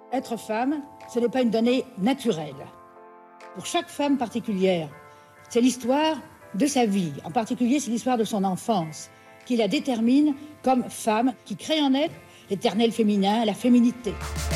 Être femme, ce n'est pas une donnée naturelle. Pour chaque femme particulière, c'est l'histoire de sa vie. En particulier, c'est l'histoire de son enfance qui la détermine comme femme, qui crée en elle l'éternel féminin, la féminité.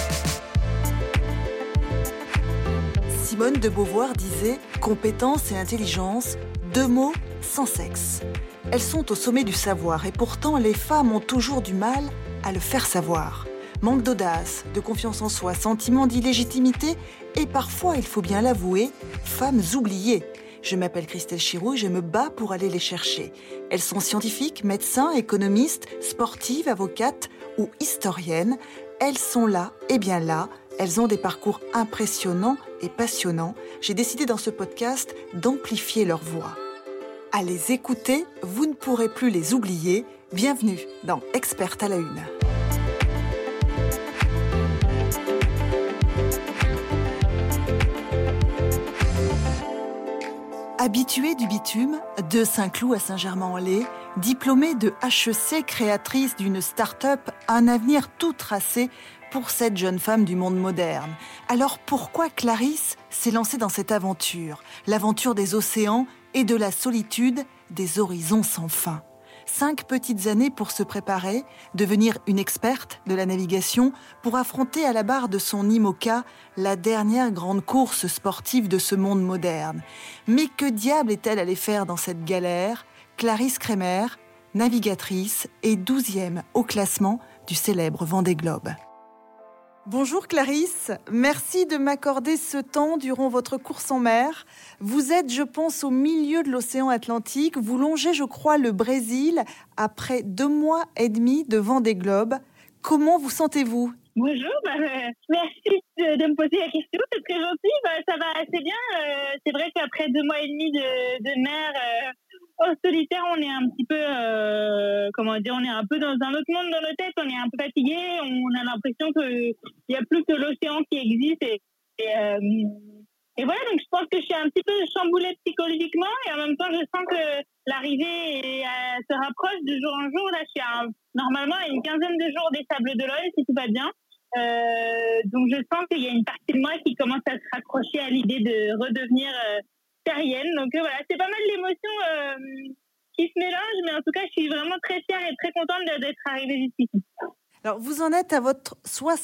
Simone de Beauvoir disait « compétence et intelligence, deux mots sans sexe ». Elles sont au sommet du savoir et pourtant les femmes ont toujours du mal à le faire savoir. Manque d'audace, de confiance en soi, sentiment d'illégitimité et parfois, il faut bien l'avouer, femmes oubliées. Je m'appelle Christelle Chiroux et je me bats pour aller les chercher. Elles sont scientifiques, médecins, économistes, sportives, avocates ou historiennes. Elles sont là, et bien là. Elles ont des parcours impressionnants et passionnants. J'ai décidé dans ce podcast d'amplifier leur voix. À les écouter, vous ne pourrez plus les oublier. Bienvenue dans Experte à la Une. Habituée du bitume, de Saint-Cloud à Saint-Germain-en-Laye, diplômée de HEC, créatrice d'une start-up, un avenir tout tracé pour cette jeune femme du monde moderne. Alors pourquoi Clarisse s'est lancée dans cette aventure, l'aventure des océans et de la solitude, des horizons sans fin ? 5 petites années pour se préparer, devenir une experte de la navigation, pour affronter à la barre de son IMOCA la dernière grande course sportive de ce monde moderne. Mais que diable est-elle allée faire dans cette galère ? Clarisse Kremer, navigatrice et 12e au classement du célèbre Vendée Globe. Bonjour Clarisse, merci de m'accorder ce temps durant votre course en mer. Vous êtes, je pense, au milieu de l'océan Atlantique. Vous longez, je crois, le Brésil après 2 mois et demi de Vendée Globe. Comment vous sentez-vous ? Bonjour, merci de me poser la question, c'est très gentil. Ça va assez bien. C'est vrai qu'après 2 mois et demi de mer en solitaire, on est un petit peu, on est un peu dans un autre monde dans nos têtes. On est un peu fatigué. On a l'impression qu'il y a plus que l'océan qui existe. Et voilà, donc je pense que je suis un petit peu chamboulée psychologiquement et en même temps, je sens que l'arrivée se rapproche de jour en jour. Là, je suis normalement à une 15aine de jours des Sables d'Olonne, si tout va bien. Donc je sens qu'il y a une partie de moi qui commence à se raccrocher à l'idée de redevenir terrienne. Donc voilà, c'est pas mal d'émotions qui se mélangent, mais en tout cas, je suis vraiment très fière et très contente d'être arrivée jusqu'ici. Alors, vous en êtes à votre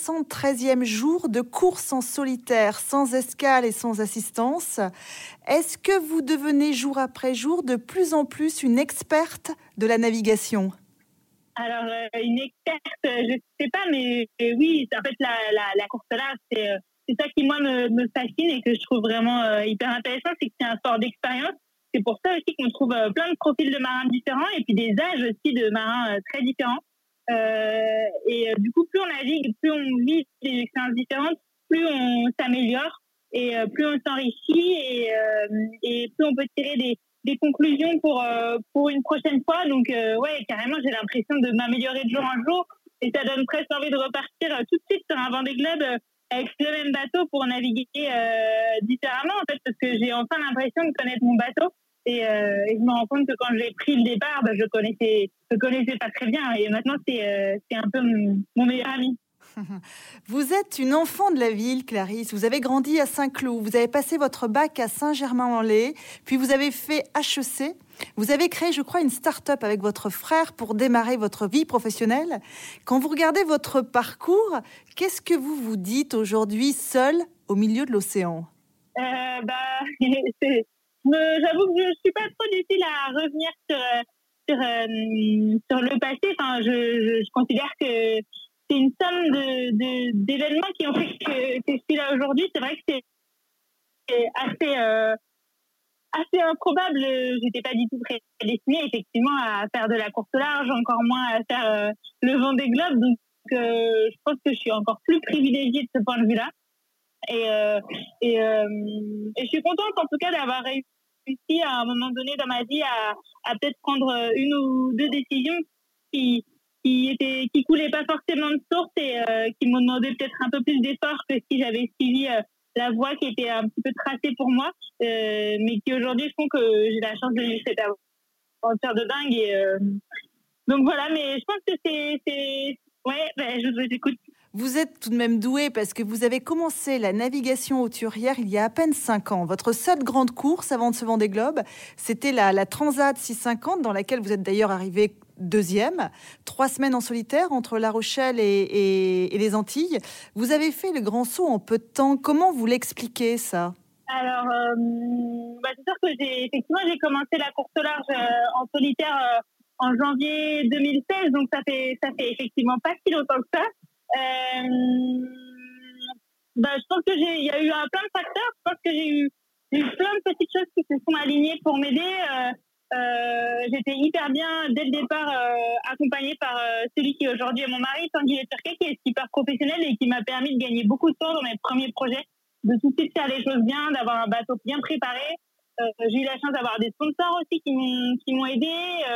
73e jour de course en solitaire, sans escale et sans assistance. Est-ce que vous devenez jour après jour de plus en plus une experte de la navigation ? Alors, une experte, je ne sais pas, mais oui, en fait, la course large, c'est ça qui, moi, me fascine et que je trouve vraiment hyper intéressant, c'est que c'est un sport d'expérience. C'est pour ça aussi qu'on trouve plein de profils de marins différents et puis des âges aussi de marins très différents. Du coup, plus on navigue, plus on vit des expériences différentes, plus on s'améliore et plus on s'enrichit et plus on peut tirer des conclusions pour une prochaine fois. Donc, ouais, carrément, j'ai l'impression de m'améliorer de jour en jour et ça donne presque envie de repartir tout de suite sur un Vendée Globe avec le même bateau pour naviguer différemment, en fait, parce que j'ai enfin l'impression de connaître mon bateau. Et je me rends compte que quand j'ai pris le départ, je connaissais pas très bien. Et maintenant, c'est un peu mon meilleur ami. Vous êtes une enfant de la ville, Clarisse. Vous avez grandi à Saint-Cloud. Vous avez passé votre bac à Saint-Germain-en-Laye. Puis vous avez fait HEC. Vous avez créé, je crois, une start-up avec votre frère pour démarrer votre vie professionnelle. Quand vous regardez votre parcours, qu'est-ce que vous vous dites aujourd'hui, seule, au milieu de l'océan ? J'avoue que je ne suis pas trop difficile à revenir sur le passé. Enfin, je considère que c'est une somme d'événements qui ont fait que je suis là aujourd'hui. C'est vrai que c'est assez improbable. J'étais pas du tout prédestinée effectivement à faire de la course large, encore moins à faire le Vendée Globe. Donc, je pense que je suis encore plus privilégiée de ce point de vue-là. Et je suis contente en tout cas d'avoir réussi à un moment donné dans ma vie à peut-être prendre 1 ou 2 décisions qui coulaient pas forcément de source et qui m'ont demandé peut-être un peu plus d'efforts que si j'avais suivi la voie qui était un petit peu tracée pour moi, mais qui aujourd'hui font que j'ai la chance de vivre cette aventure de dingue. Donc voilà, mais je pense que c'est... Ouais, je vous écoute. Vous êtes tout de même doué parce que vous avez commencé la navigation hauturière il y a à peine 5 ans. Votre seule grande course avant de ce Vendée Globe, c'était la Transat 650 dans laquelle vous êtes d'ailleurs arrivé deuxième. 3 semaines en solitaire entre La Rochelle et les Antilles. Vous avez fait le grand saut en peu de temps. Comment vous l'expliquez ça ? Alors, c'est sûr que j'ai commencé la course au large en solitaire en janvier 2016, donc ça fait effectivement pas si longtemps que ça. Je pense que il y a eu plein de facteurs. Je pense que j'ai eu plein de petites choses qui se sont alignées pour m'aider. J'étais hyper bien dès le départ accompagnée par celui qui aujourd'hui est mon mari, Tanguy Le Turquet, qui est skipper professionnel et qui m'a permis de gagner beaucoup de temps dans mes premiers projets, de tout de suite faire les choses bien, d'avoir un bateau bien préparé. J'ai eu la chance d'avoir des sponsors aussi qui m'ont aidé.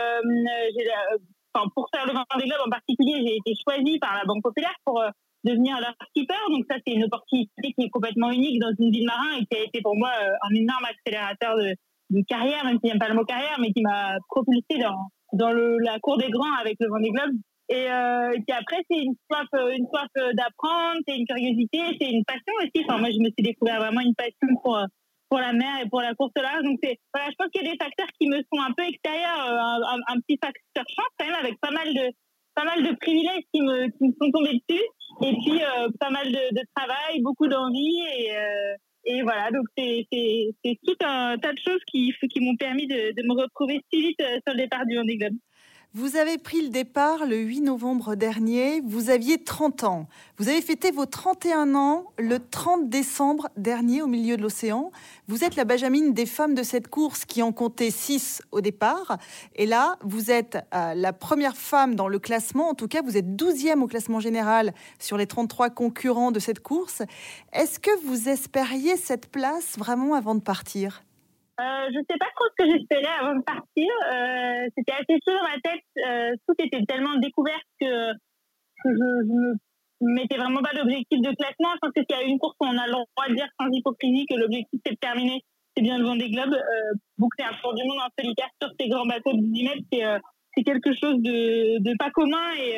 Pour faire le Vendée Globe en particulier, j'ai été choisie par la Banque Populaire pour devenir leur skipper. Donc ça, c'est une opportunité qui est complètement unique dans une ville marin et qui a été pour moi un énorme accélérateur de carrière, même si j'aime pas le mot carrière, mais qui m'a propulsée dans la cour des grands avec le Vendée Globe. Et puis après, c'est une soif d'apprendre, c'est une curiosité, c'est une passion aussi. Moi, je me suis découvert vraiment une passion pour la mer et pour la course au large. Donc, je pense qu'il y a des facteurs qui me sont un peu extérieurs, un petit facteur chance quand même, avec pas mal de privilèges qui me sont tombés dessus. Et puis, pas mal de travail, beaucoup d'envie. Et voilà, donc c'est tout un tas de choses qui m'ont permis de me retrouver si vite sur le départ du Vendée Globe. Vous avez pris le départ le 8 novembre dernier, vous aviez 30 ans. Vous avez fêté vos 31 ans le 30 décembre dernier au milieu de l'océan. Vous êtes la benjamine des femmes de cette course qui en comptait 6 au départ. Et là, vous êtes la première femme dans le classement. En tout cas, vous êtes 12e au classement général sur les 33 concurrents de cette course. Est-ce que vous espériez cette place vraiment avant de partir ? Je sais pas trop ce que j'espérais avant de partir. C'était assez chaud dans ma tête. Tout était tellement découvert que je me mettais vraiment pas d'objectif de classement. Je pense que s'il y a une course où on a le droit de dire sans hypocrisie que l'objectif c'est de terminer, c'est bien le Vendée Globe. Boucler un tour du monde en solitaire sur ces grands bateaux de 10 mètres, c'est quelque chose de pas commun et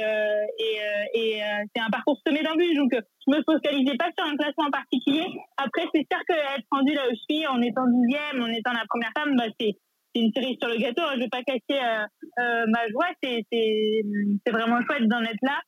c'est un parcours semé d'embûches. Donc, je me focalisais pas sur un classement en particulier. Après, c'est sûr qu'être rendu là où je suis, en étant 12e, en étant la première femme, c'est une cerise sur le gâteau. Je vais pas cacher ma joie. C'est vraiment chouette d'en être là.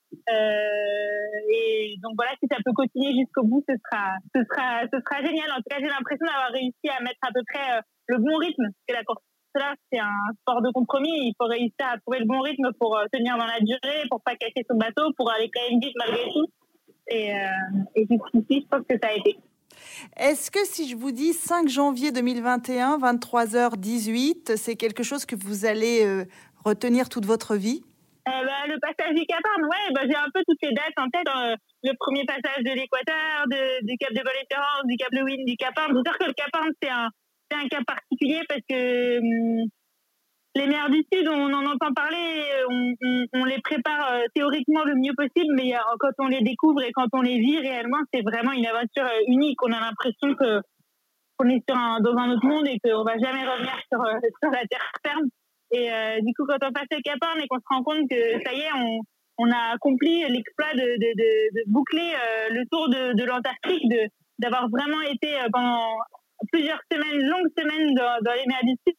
Et donc voilà, si ça peut continuer jusqu'au bout, ce sera génial. En tout cas, j'ai l'impression d'avoir réussi à mettre à peu près le bon rythme. Parce que la course là, c'est un sport de compromis. Il faut réussir à trouver le bon rythme pour tenir dans la durée, pour pas casser son bateau, pour aller quand même vite malgré tout. Et jusqu'ici, je pense que ça a été. Est-ce que si je vous dis 5 janvier 2021, 23h18, c'est quelque chose que vous allez retenir toute votre vie ? Le passage du Cap Horn, j'ai un peu toutes les dates en tête. Le premier passage de l'Équateur, du Cap de Bonne-Espérance, du Cap Lewin, du Cap Horn. C'est sûr que le Cap Horn, c'est un cas particulier parce que les mers du Sud, on en entend parler, on les prépare théoriquement le mieux possible, mais quand on les découvre et quand on les vit réellement, c'est vraiment une aventure unique. On a l'impression qu'on est dans un autre monde et qu'on va jamais revenir sur la terre ferme. Et du coup, quand on passe le Cap Horn et qu'on se rend compte que ça y est, on a accompli l'exploit de boucler le tour de l'Antarctique, d'avoir vraiment été pendant plusieurs longues semaines dans les mers du Sud,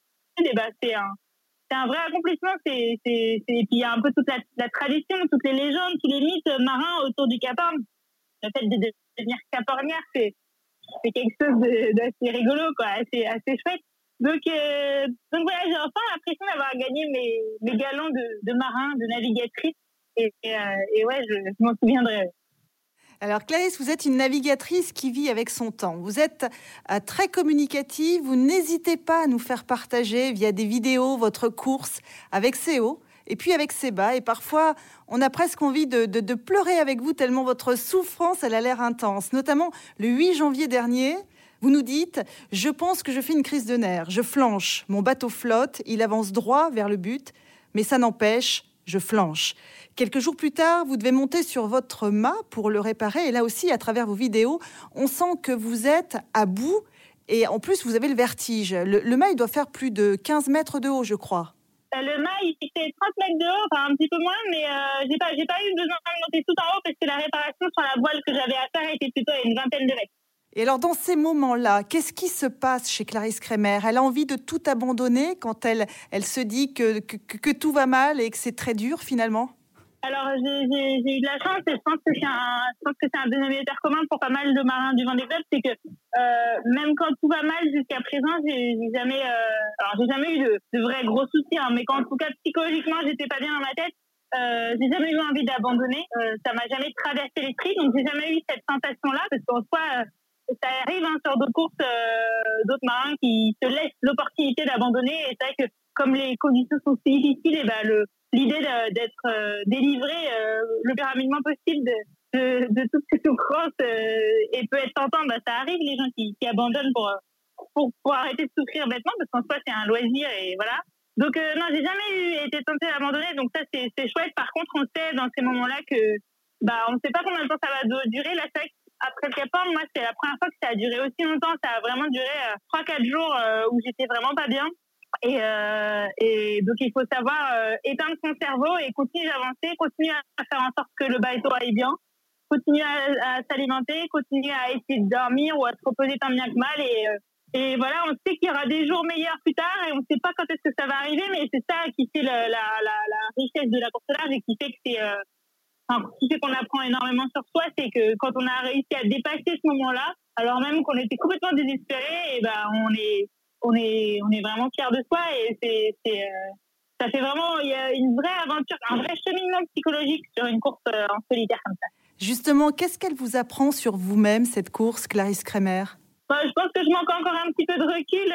c'est un vrai accomplissement. Et puis il y a un peu toute la tradition, toutes les légendes, tous les mythes marins autour du Cap Horn. Le fait de devenir capornière, c'est quelque chose d'assez rigolo, quoi, assez chouette. Donc voilà, j'ai enfin l'impression d'avoir gagné mes galons de marin, de navigatrice. Et je m'en souviendrai. Alors Clarisse, vous êtes une navigatrice qui vit avec son temps. Vous êtes très communicative, vous n'hésitez pas à nous faire partager via des vidéos votre course avec ses hauts et puis avec ses bas. Et parfois, on a presque envie de pleurer avec vous tellement votre souffrance, elle a l'air intense. Notamment le 8 janvier dernier, vous nous dites « Je pense que je fais une crise de nerfs, je flanche, mon bateau flotte, il avance droit vers le but, mais ça n'empêche, je flanche ». Quelques jours plus tard, vous devez monter sur votre mât pour le réparer. Et là aussi, à travers vos vidéos, on sent que vous êtes à bout. Et en plus, vous avez le vertige. Le mât, il doit faire plus de 15 mètres de haut, je crois. Le mât, il fait 30 mètres de haut, enfin un petit peu moins, mais j'ai pas eu besoin de monter tout en haut parce que la réparation sur la voile que j'avais à faire était plutôt à une vingtaine de mètres. Et alors, dans ces moments-là, qu'est-ce qui se passe chez Clarisse Kremer ? Elle a envie de tout abandonner quand elle se dit que tout va mal et que c'est très dur, finalement ? Alors, j'ai eu de la chance et je pense que c'est un dénominateur commun pour pas mal de marins du Vendée Globe, c'est que même quand tout va mal jusqu'à présent, j'ai jamais eu de vrais gros soucis, hein, mais quand en tout cas psychologiquement j'étais pas bien dans ma tête, j'ai jamais eu envie d'abandonner. Ça m'a jamais traversé l'esprit, donc j'ai jamais eu cette sensation-là, parce qu'en soi, ça arrive sur d'autres courses, d'autres marins qui se laissent l'opportunité d'abandonner. Et c'est vrai que comme les conditions sont si difficiles, et l'idée d'être délivré le plus rapidement possible de toutes ces souffrances et peut être tentant, ça arrive les gens qui abandonnent pour arrêter de souffrir bêtement, parce qu'en soi c'est un loisir et voilà. Donc non, j'ai jamais été tentée d'abandonner, donc ça c'est chouette. Par contre, on sait dans ces moments-là que on ne sait pas combien de temps ça va durer. Là, c'est vrai qu'après le Cap Horn, moi c'est la première fois que ça a duré aussi longtemps. Ça a vraiment duré 3-4 jours où j'étais vraiment pas bien. Et donc il faut savoir éteindre son cerveau et continuer d'avancer, continuer à faire en sorte que le bateau aille bien, continuer à s'alimenter, continuer à essayer de dormir ou à se reposer tant bien que mal. Et voilà, on sait qu'il y aura des jours meilleurs plus tard et on ne sait pas quand est-ce que ça va arriver, mais c'est ça qui fait la richesse de la course au large et qui fait que qui fait qu'on apprend énormément sur soi, c'est que quand on a réussi à dépasser ce moment-là, alors même qu'on était complètement désespérés, et on est vraiment fiers de soi et ça fait vraiment, il y a une vraie aventure, un vrai cheminement psychologique sur une course en solitaire comme ça. Justement, qu'est-ce qu'elle vous apprend sur vous-même, cette course, Clarisse Kremer ? Je pense que je manque encore un petit peu de recul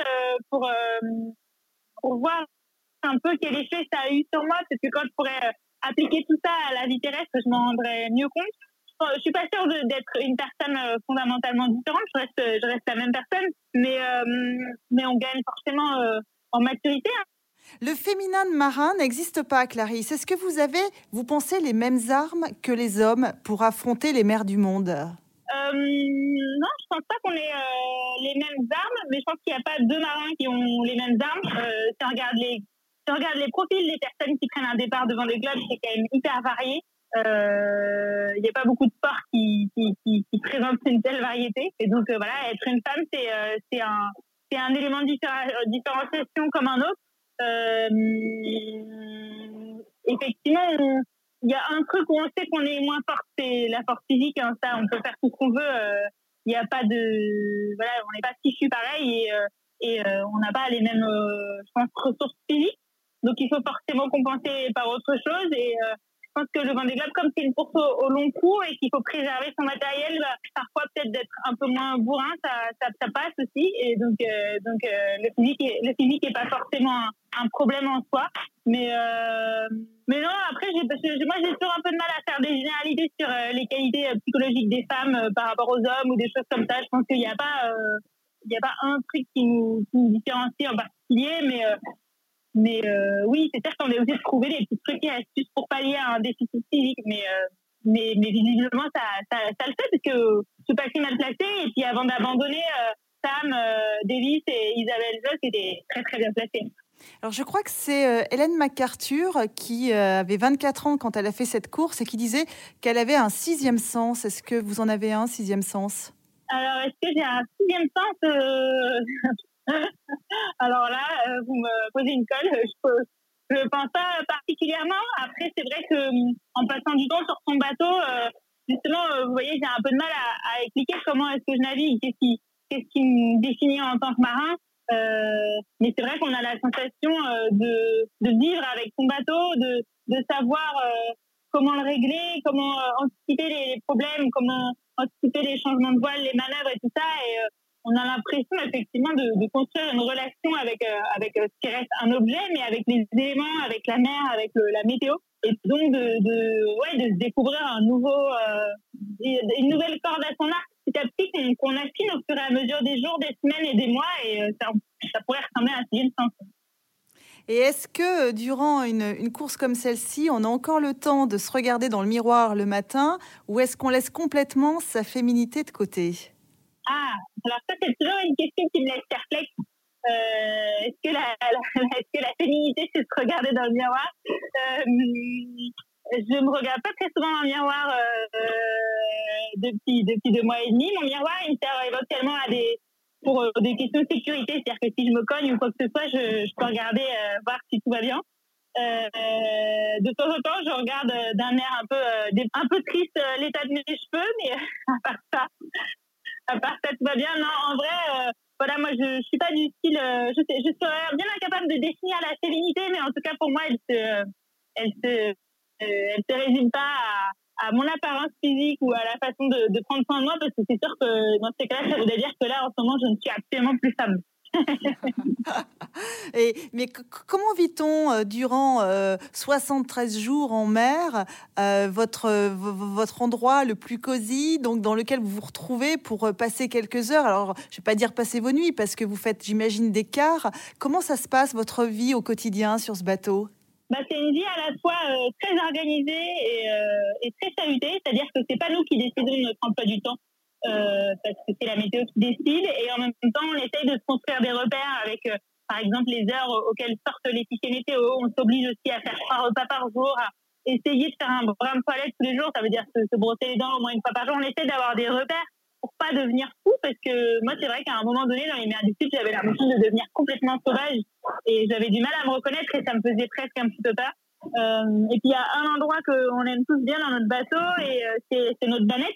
pour voir un peu quel effet ça a eu sur moi, parce que quand je pourrais appliquer tout ça à la vie terrestre, je m'en rendrais mieux compte. Je suis pas sûre d'être une personne fondamentalement différente. Je reste la même personne, mais on gagne forcément en maturité. Le féminin de marin n'existe pas, Clarisse. Est-ce que vous pensez, les mêmes armes que les hommes pour affronter les mers du monde ? Non, je pense pas qu'on ait les mêmes armes, mais je pense qu'il n'y a pas deux marins qui ont les mêmes armes. Si on regarde les profils des personnes qui prennent un départ devant les globes, c'est quand même hyper varié. Il n'y a pas beaucoup de sports qui présentent une telle variété. Et donc voilà, être une femme, c'est un élément de différenciation comme un autre. Effectivement, il y a un truc où on sait qu'on est moins forte, c'est la force physique. Ça, on peut faire tout ce qu'on veut. Il n'y a pas de, voilà, on n'est pas fichu pareil et on n'a pas les mêmes, je pense, ressources physiques. Donc il faut forcément compenser par autre chose. Et je pense que le Vendée Globe, comme c'est une course au long cours et qu'il faut préserver son matériel, parfois peut-être d'être un peu moins bourrin, ça passe aussi. Et donc le physique est pas forcément un problème en soi. Mais non, après moi j'ai toujours un peu de mal à faire des généralités sur les qualités psychologiques des femmes par rapport aux hommes ou des choses comme ça. Je pense qu'il n'y a pas un truc qui nous différencie en particulier, mais oui, c'est sûr qu'on est obligé de trouver des petits trucs et astuces pour pallier à un déficit physique, mais visiblement ça le fait, parce que je suis pas si mal placée. Et puis avant d'abandonner, Sam, Davis et Isabelle Josse étaient très très bien placées. Alors je crois que c'est Hélène MacArthur qui avait 24 ans quand elle a fait cette course et qui disait qu'elle avait un sixième sens. Est-ce que vous en avez un sixième sens ? Alors est-ce que j'ai un sixième sens Alors là, vous me posez une colle. Je pense pas particulièrement. Après, c'est vrai que en passant du temps sur son bateau, justement, vous voyez, j'ai un peu de mal à expliquer comment est-ce que je navigue, qu'est-ce qui me définit en tant que marin. Mais c'est vrai qu'on a la sensation de vivre avec son bateau, de savoir comment le régler, comment anticiper les problèmes, comment anticiper les changements de voile, les manœuvres et tout ça. Et on a l'impression effectivement de construire une relation avec ce qui reste un objet, mais avec les éléments, avec la mer, avec la météo. Et donc de se découvrir une nouvelle corde à son arc petit à petit qu'on affine au fur et à mesure des jours, des semaines et des mois, et ça pourrait ressembler à un sixième sens. Et est-ce que durant une course comme celle-ci, on a encore le temps de se regarder dans le miroir le matin, ou est-ce qu'on laisse complètement sa féminité de côté ? Alors ça, c'est toujours une question qui me laisse perplexe. Est-ce que la féminité, c'est se regarder dans le miroir? Je me regarde pas très souvent dans le miroir depuis 2 mois et demi. Mon miroir, il me sert éventuellement pour des questions de sécurité. C'est-à-dire que si je me cogne ou quoi que ce soit, je peux regarder, voir si tout va bien. De temps en temps, je regarde d'un air un peu triste l'état de mes cheveux, mais à part ça, tout va bien. Non, en vrai, voilà, moi, je suis pas du style. Je serais bien incapable de définir la féminité, mais en tout cas, pour moi, elle se résume pas à mon apparence physique ou à la façon de prendre soin de moi, parce que c'est sûr que dans ces cas-là, ça voudrait dire que là, en ce moment, je ne suis absolument plus femme. Mais comment vit-on durant 73 jours en mer votre endroit le plus cosy, donc dans lequel vous vous retrouvez pour passer quelques heures? Alors, je vais pas dire passer vos nuits parce que vous faites, j'imagine, des quarts. Comment ça se passe votre vie au quotidien sur ce bateau? C'est une vie à la fois très organisée et très chahutée, c'est-à-dire que c'est pas nous qui décidons de notre emploi du temps. Parce que c'est la météo qui décide, et en même temps on essaye de se construire des repères avec par exemple les heures auxquelles sortent les fichiers météo. On s'oblige aussi à faire 3 repas par jour, à essayer de faire un brin de toilette tous les jours, ça veut dire se brosser les dents au moins une fois par jour. On essaie d'avoir des repères pour pas devenir fou, parce que moi c'est vrai qu'à un moment donné dans les mers du Sud, j'avais l'impression de devenir complètement sauvage et j'avais du mal à me reconnaître et ça me faisait presque un petit peu peur. Et puis il y a un endroit qu'on aime tous bien dans notre bateau, et c'est notre banette.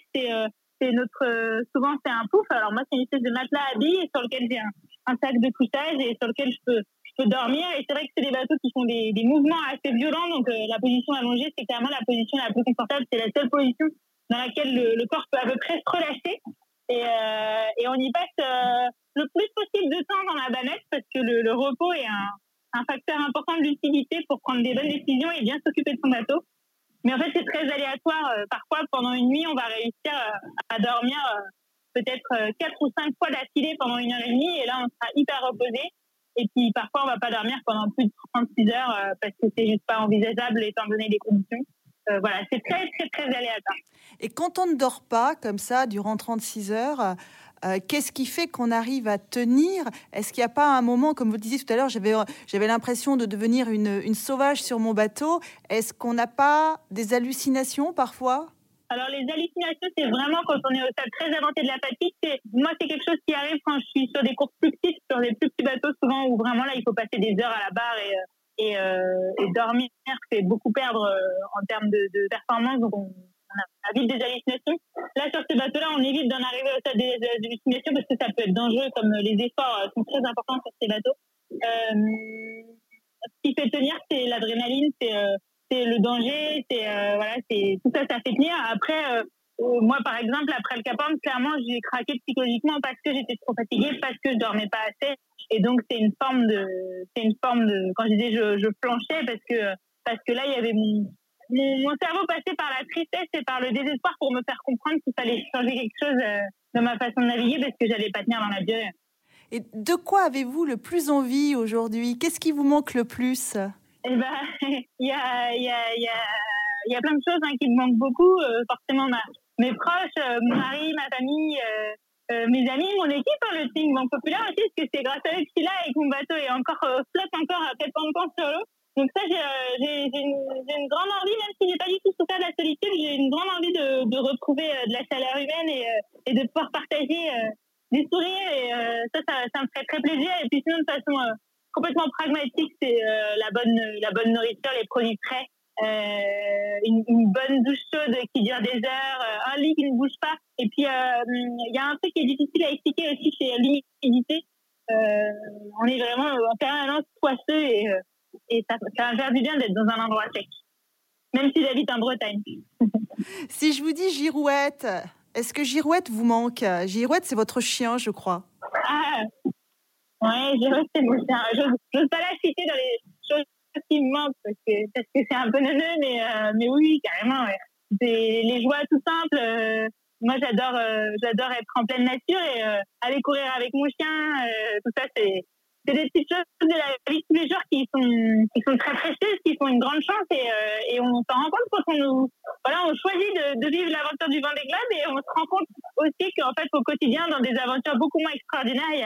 Souvent c'est un pouf. Alors moi c'est une espèce de matelas à billes sur lequel j'ai un sac de couchage et sur lequel je peux dormir. Et c'est vrai que c'est des bateaux qui font des mouvements assez violents, donc la position allongée, c'est clairement la position la plus confortable. C'est la seule position dans laquelle le corps peut à peu près se relâcher, et on y passe le plus possible de temps dans la banette, parce que le repos est un facteur important de lucidité pour prendre des bonnes décisions et bien s'occuper de son bateau. Mais en fait, c'est très aléatoire. Parfois, pendant une nuit, on va réussir à dormir peut-être 4 ou 5 fois d'affilée pendant 1h30, et là, on sera hyper reposé. Et puis, parfois, on va pas dormir pendant plus de 36 heures parce que c'est juste pas envisageable étant donné les conditions. Voilà, c'est très, très, très aléatoire. Et quand on ne dort pas comme ça durant 36 heures, qu'est-ce qui fait qu'on arrive à tenir? Est-ce qu'il n'y a pas un moment, comme vous le disiez tout à l'heure, j'avais l'impression de devenir une sauvage sur mon bateau. Est-ce qu'on n'a pas des hallucinations parfois? Alors, les hallucinations, c'est vraiment quand on est au stade très avancé de la fatigue. Moi, c'est quelque chose qui arrive quand je suis sur des courses plus petites, sur des plus petits bateaux, souvent, où vraiment, là, il faut passer des heures à la barre et dormir, c'est beaucoup perdre en termes de performance. Donc, on a vite des hallucinations. Là, sur ces bateaux-là, on évite d'en arriver au stade des hallucinations parce que ça peut être dangereux, comme les efforts sont très importants sur ces bateaux. Ce qui fait tenir, c'est l'adrénaline, c'est le danger, c'est tout ça, ça fait tenir. Après, moi, par exemple, après le Cap Horn, clairement, j'ai craqué psychologiquement parce que j'étais trop fatiguée, parce que je dormais pas assez. Et donc, c'est une forme de, quand je disais je planchais, parce que là, il y avait mon cerveau passait par la tristesse et par le désespoir pour me faire comprendre qu'il fallait changer quelque chose dans ma façon de naviguer, parce que j'allais pas tenir dans la durée. Et de quoi avez-vous le plus envie aujourd'hui? Qu'est-ce qui vous manque le plus? Eh ben, il y a plein de choses qui me manquent beaucoup. Forcément, mes proches, mon mari, ma famille, mes amis, mon équipe, le team Banque Populaire aussi, parce que c'est grâce à eux que je suis là et que mon bateau est flotte encore à 7 ans sur l'eau. Donc ça, j'ai une grande envie, même si j'ai pas du tout souffert de la solitude, j'ai une grande envie de retrouver de la chaleur humaine et de pouvoir partager des sourires, et ça me ferait très plaisir. Et puis sinon, de façon complètement pragmatique, c'est la bonne nourriture, les produits frais, une bonne douche chaude qui dure des heures, un lit qui ne bouge pas. Et puis il y a un truc qui est difficile à expliquer aussi, c'est l'humidité. On est vraiment en permanence poisseux, et ça va faire du bien d'être dans un endroit sec, même si j'habite en Bretagne. Si je vous dis Girouette, est-ce que Girouette vous manque? Girouette, c'est votre chien, je crois. Ah, ouais, Girouette, c'est mon chien. Je n'ose pas la citer dans les choses qui me manquent, parce que c'est un peu neuneux, mais oui, carrément. Ouais. C'est les joies tout simples. Moi, j'adore être en pleine nature et aller courir avec mon chien. Tout ça, c'est des petites choses de la vie de tous les jours qui sont très précieuses, qui sont une grande chance, et on s'en rend compte quand on choisit de vivre l'aventure du Vendée Globe, et on se rend compte aussi qu'en fait, au quotidien, dans des aventures beaucoup moins extraordinaires,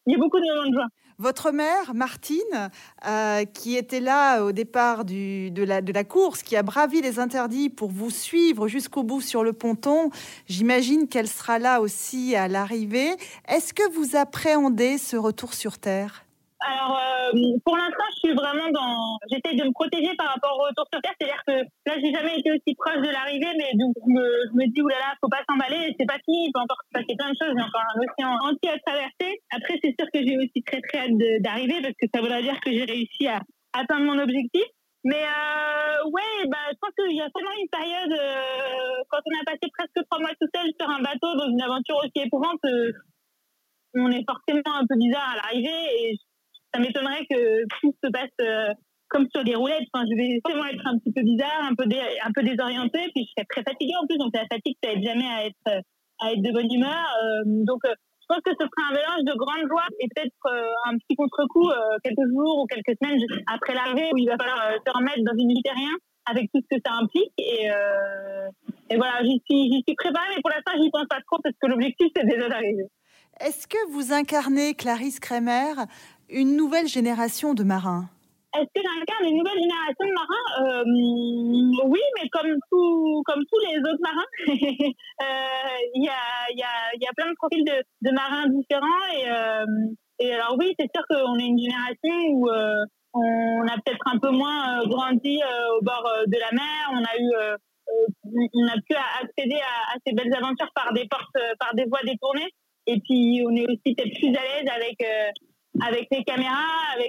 il y a beaucoup de moments de joie. Votre mère, Martine, qui était là au départ de la course, qui a bravi les interdits pour vous suivre jusqu'au bout sur le ponton, j'imagine qu'elle sera là aussi à l'arrivée. Est-ce que vous appréhendez ce retour sur Terre ? Alors, pour l'instant, j'essaie de me protéger par rapport au retour sur Terre. C'est-à-dire que là, j'ai jamais été aussi proche de l'arrivée, mais donc je me dis, oulala, faut pas s'emballer, c'est pas fini, il peut encore se passer plein de choses, il y a encore un océan entier à traverser. Après, c'est sûr que j'ai aussi très très hâte d'arriver, parce que ça voudra dire que j'ai réussi à atteindre mon objectif. Mais je pense qu'il y a seulement une période, quand on a passé presque 3 mois tout seul sur un bateau dans une aventure aussi éprouvante, on est forcément un peu bizarre à l'arrivée, et ça m'étonnerait que tout se passe comme sur des roulettes. Enfin, je vais forcément être un petit peu bizarre, un peu désorientée, puis je serai très fatiguée en plus. Donc la fatigue, ça aide jamais à être de bonne humeur. Donc je pense que ce sera un mélange de grande joie et peut-être un petit contre-coup quelques jours ou quelques semaines après l'arrivée, où il va falloir se remettre dans une vie de rien avec tout ce que ça implique. Et voilà, j'y suis préparée, mais pour l'instant, j'y pense pas trop parce que l'objectif, c'est déjà d'arriver. Est-ce que vous incarnez, Clarisse Kremer, une nouvelle génération de marins ? Est-ce que j'incarne une nouvelle génération de marins ? Oui, mais comme tous les autres marins, il y a plein de profils de marins différents. Et alors oui, c'est sûr qu'on est une génération où on a peut-être un peu moins grandi au bord de la mer. On a pu accéder à ces belles aventures par des voies détournées. Et puis, on est aussi peut-être plus à l'aise avec les caméras, avec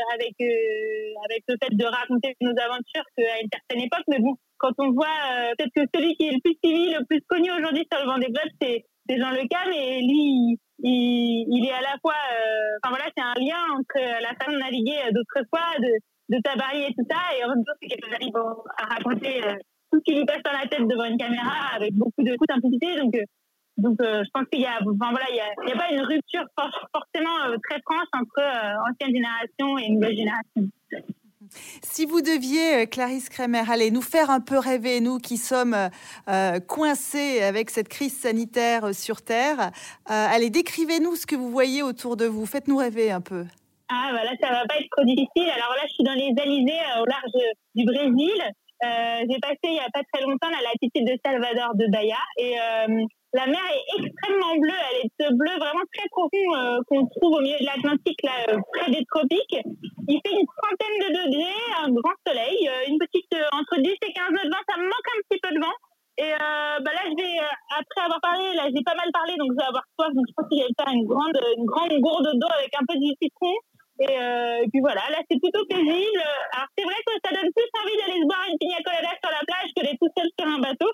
le fait de raconter nos aventures qu'à une certaine époque. Mais bon, quand on voit peut-être que celui qui est le plus suivi, le plus connu aujourd'hui sur le Vendée Globe, c'est Jean Le Cam, et lui, il est à la fois... c'est un lien entre la façon de naviguer d'autrefois, de Tabarly et tout ça, et en même temps, c'est quelqu'un qui arrive à raconter tout ce qui lui passe dans la tête devant une caméra avec beaucoup de simplicité. Donc, je pense qu'il y a pas une rupture forcément très franche entre ancienne génération et nouvelle génération. Si vous deviez, Clarisse Kremer, allez nous faire un peu rêver, nous qui sommes coincés avec cette crise sanitaire sur Terre, allez, décrivez-nous ce que vous voyez autour de vous. Faites-nous rêver un peu. Ah, bah là, ça va pas être trop difficile. Alors là, je suis dans les alizés au large du Brésil. J'ai passé il n'y a pas très longtemps la latitude de Salvador de Bahia, et la mer est extrêmement bleue. Elle est ce bleu vraiment très profond qu'on trouve au milieu de l'Atlantique, là, près des tropiques. Il fait une trentaine de degrés, un grand soleil, une petite entre 10 et 15 nœuds de vent. Ça me manque un petit peu de vent. Et là, je vais, après avoir parlé, là, j'ai pas mal parlé, donc je vais avoir soif. Donc je pense que je vais faire une grande gourde d'eau avec un peu de citron. Et puis voilà, là c'est plutôt paisible. Alors c'est vrai que ça donne plus envie d'aller se boire une pina colada sur la plage que d'être tout seul sur un bateau.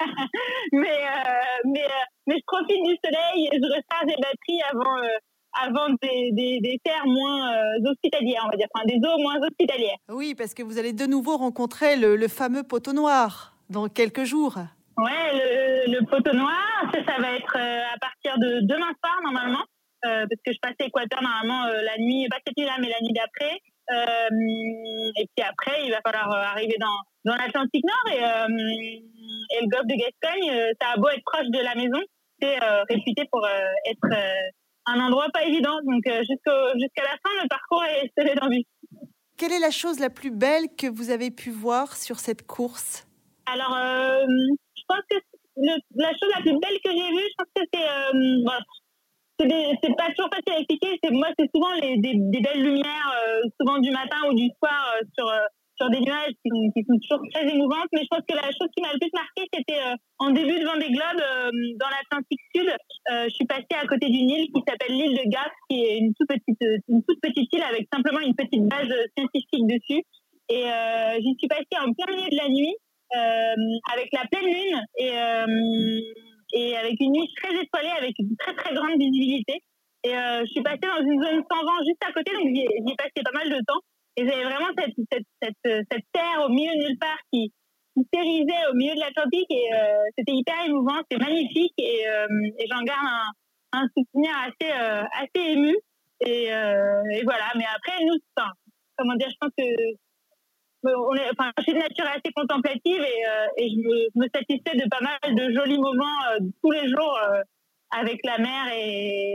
mais je profite du soleil et je recharge les batteries avant des terres moins hospitalières, on va dire, enfin des eaux moins hospitalières. Oui, parce que vous allez de nouveau rencontrer le fameux poteau noir dans quelques jours. Ouais, le poteau noir, ça va être à partir de demain soir normalement. Parce que je passe l'Équateur normalement la nuit, pas cette nuit-là, mais la nuit d'après. Et puis après, il va falloir arriver dans l'Atlantique Nord et le golfe de Gascogne. Ça a beau être proche de la maison, c'est réputé pour être un endroit pas évident. Donc jusqu'à la fin, le parcours est seul en vue. Quelle est la chose la plus belle que vous avez pu voir sur cette course ? Alors, je pense que la chose la plus belle que j'ai vue, je pense que c'est pas toujours facile à expliquer. C'est souvent des belles lumières, souvent du matin ou du soir, sur des nuages qui sont toujours très émouvantes. Mais je pense que la chose qui m'a le plus marquée, c'était en début de Vendée Globe, dans l'Atlantique Sud. Je suis passée à côté d'une île qui s'appelle l'île de Gap, qui est une toute petite île avec simplement une petite base scientifique dessus. Et j'y suis passée en plein milieu de la nuit, avec la pleine lune et avec une nuit très étoilée, avec une très très grande visibilité. Et je suis passée dans une zone sans vent juste à côté, donc j'y ai passé pas mal de temps. Et j'avais vraiment cette terre au milieu de nulle part qui s'érisait au milieu de l'Atlantique, et c'était hyper émouvant, c'était magnifique, et j'en garde un souvenir assez ému. Et voilà, mais après, nous, je pense que je suis de nature assez contemplative, et je me satisfais de pas mal de jolis moments tous les jours avec la mer et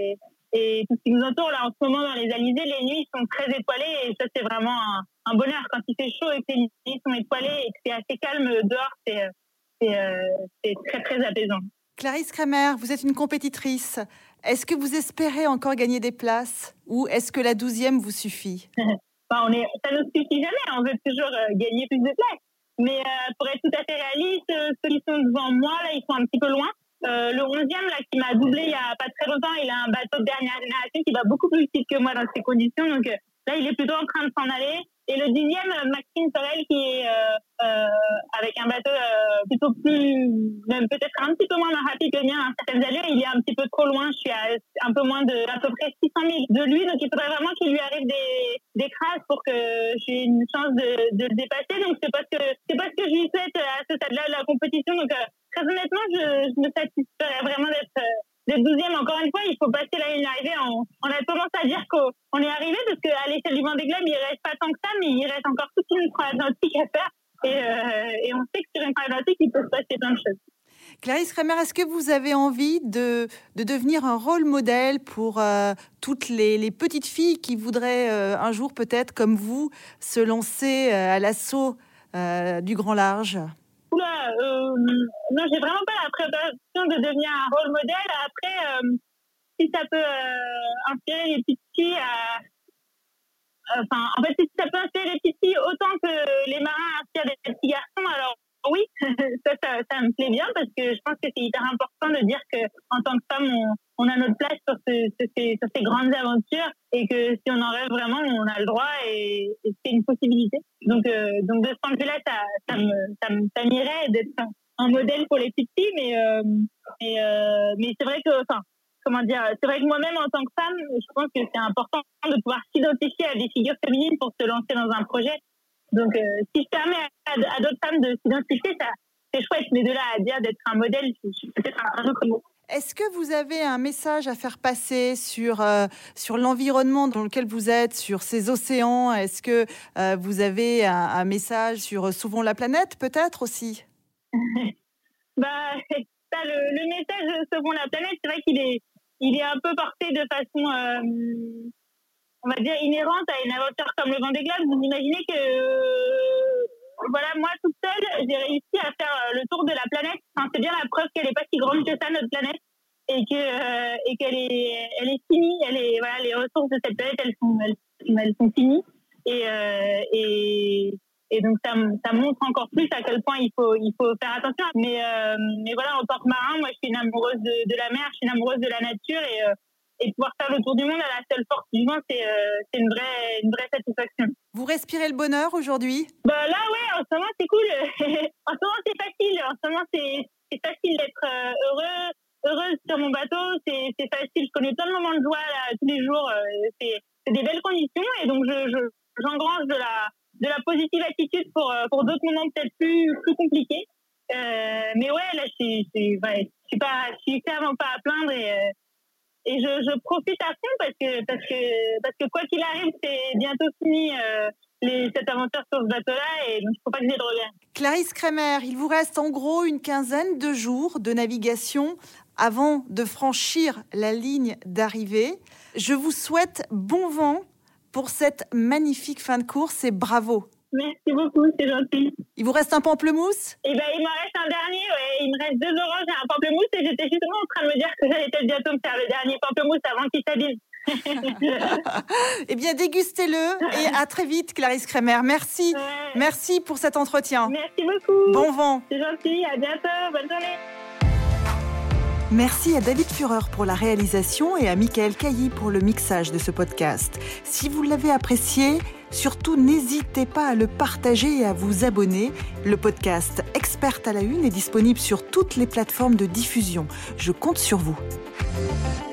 et tout ce qui nous entoure. Là, en ce moment, dans les Alizés, les nuits sont très étoilées et ça, c'est vraiment un bonheur. Quand il fait chaud et que les nuits sont étoilées et que c'est assez calme dehors, c'est très, très apaisant. Clarisse Kremer, vous êtes une compétitrice. Est-ce que vous espérez encore gagner des places ou est-ce que la 12e vous suffit? Ça ne nous suffit jamais. On veut toujours gagner plus de places. Mais pour être tout à fait réaliste, ceux qui sont devant moi, là, ils sont un petit peu loin. Le 11e, là, qui m'a doublé il y a pas très longtemps, il a un bateau de dernière génération qui va beaucoup plus vite que moi dans ces conditions. Donc là, il est plutôt en train de s'en aller. Et le 10e, Maxime Sorel, qui est avec un bateau plutôt plus, même peut-être un petit peu moins rapide que le mien à certaines allures, il est un petit peu trop loin. Je suis à un peu moins à peu près 600 000 de lui. Donc il faudrait vraiment qu'il lui arrive des crasses pour que j'ai une chance de le dépasser. Donc c'est pas ce que je lui souhaite à ce stade-là de la compétition. Donc très honnêtement, je me satisferais vraiment d'être 12e. Encore une fois, il faut passer la ligne d'arrivée. On a tendance à dire qu'on est arrivé parce qu'à l'échelle du Vendée Globe, il reste pas tant que ça, mais il reste encore toute une Atlantique à faire. Et on sait que sur une Atlantique, il peut se passer plein de choses. Clarisse Kremer, est-ce que vous avez envie de devenir un rôle modèle pour toutes les petites filles qui voudraient un jour, peut-être comme vous, se lancer à l'assaut du grand large? Oula, non, j'ai vraiment pas la préparation de devenir un rôle modèle. Après, si ça peut inspirer les petites filles en fait, si ça peut inspirer les petites filles autant que les marins inspirent des petits garçons, alors oui, ça me plaît bien parce que je pense que c'est hyper important de dire qu'en tant que femme, on a notre place sur ces grandes aventures et que si on en rêve vraiment, on a le droit et c'est une possibilité. Donc de ce point de vue-là, ça m'irait d'être un modèle pour les petites filles, mais c'est vrai que, c'est vrai que moi-même en tant que femme, je pense que c'est important de pouvoir s'identifier à des figures féminines pour se lancer dans un projet. Donc, si je permets à d'autres femmes de s'identifier, c'est chouette. Mais de là à dire d'être un modèle, je suis peut-être un autre mot. Est-ce que vous avez un message à faire passer sur l'environnement dans lequel vous êtes, sur ces océans? Est-ce que vous avez un message sur Sauvons la planète, peut-être aussi? Le message Sauvons la planète, c'est vrai qu'il est un peu porté de façon... on va dire, inhérente à une aventure comme le Vendée Globe. Vous imaginez que, moi, toute seule, j'ai réussi à faire le tour de la planète. Enfin, c'est bien la preuve qu'elle n'est pas si grande que ça, notre planète, et qu'elle est finie. Les ressources de cette planète, elles sont finies. Et donc, ça montre encore plus à quel point il faut faire attention. Mais voilà, en tant que marin, moi, je suis une amoureuse de la mer, je suis une amoureuse de la nature, et pouvoir faire le tour du monde à la seule force du vent, c'est une vraie satisfaction. Vous respirez le bonheur aujourd'hui? Là, ouais, en ce moment, c'est cool. En ce moment, c'est facile. En ce moment, c'est facile d'être heureuse sur mon bateau. C'est facile. Je connais plein de moments de joie là, tous les jours. C'est des belles conditions. Et donc, j'engrange de la positive attitude pour d'autres moments peut-être plus compliqués. Mais ouais, là, je suis clairement pas à plaindre et je profite à fond parce que quoi qu'il arrive, c'est bientôt fini cette aventure sur ce bateau-là et donc il ne faut pas que j'ai de regrets. Clarisse Kremer, il vous reste en gros une quinzaine de jours de navigation avant de franchir la ligne d'arrivée. Je vous souhaite bon vent pour cette magnifique fin de course et bravo. Merci beaucoup, c'est gentil. Il vous reste un pamplemousse? Il m'en reste un dernier, ouais. Il me reste 2 oranges et un pamplemousse et j'étais justement en train de me dire que j'allais peut-être bientôt me faire le dernier pamplemousse avant qu'il s'abîme. Eh bien, dégustez-le et à très vite, Clarisse Kremer. Merci. Ouais. Merci pour cet entretien. Merci beaucoup. Bon vent. C'est gentil, à bientôt, bonne journée. Merci à David Führer pour la réalisation et à Michael Cailly pour le mixage de ce podcast. Si vous l'avez apprécié, surtout n'hésitez pas à le partager et à vous abonner. Le podcast Experte à la Une est disponible sur toutes les plateformes de diffusion. Je compte sur vous.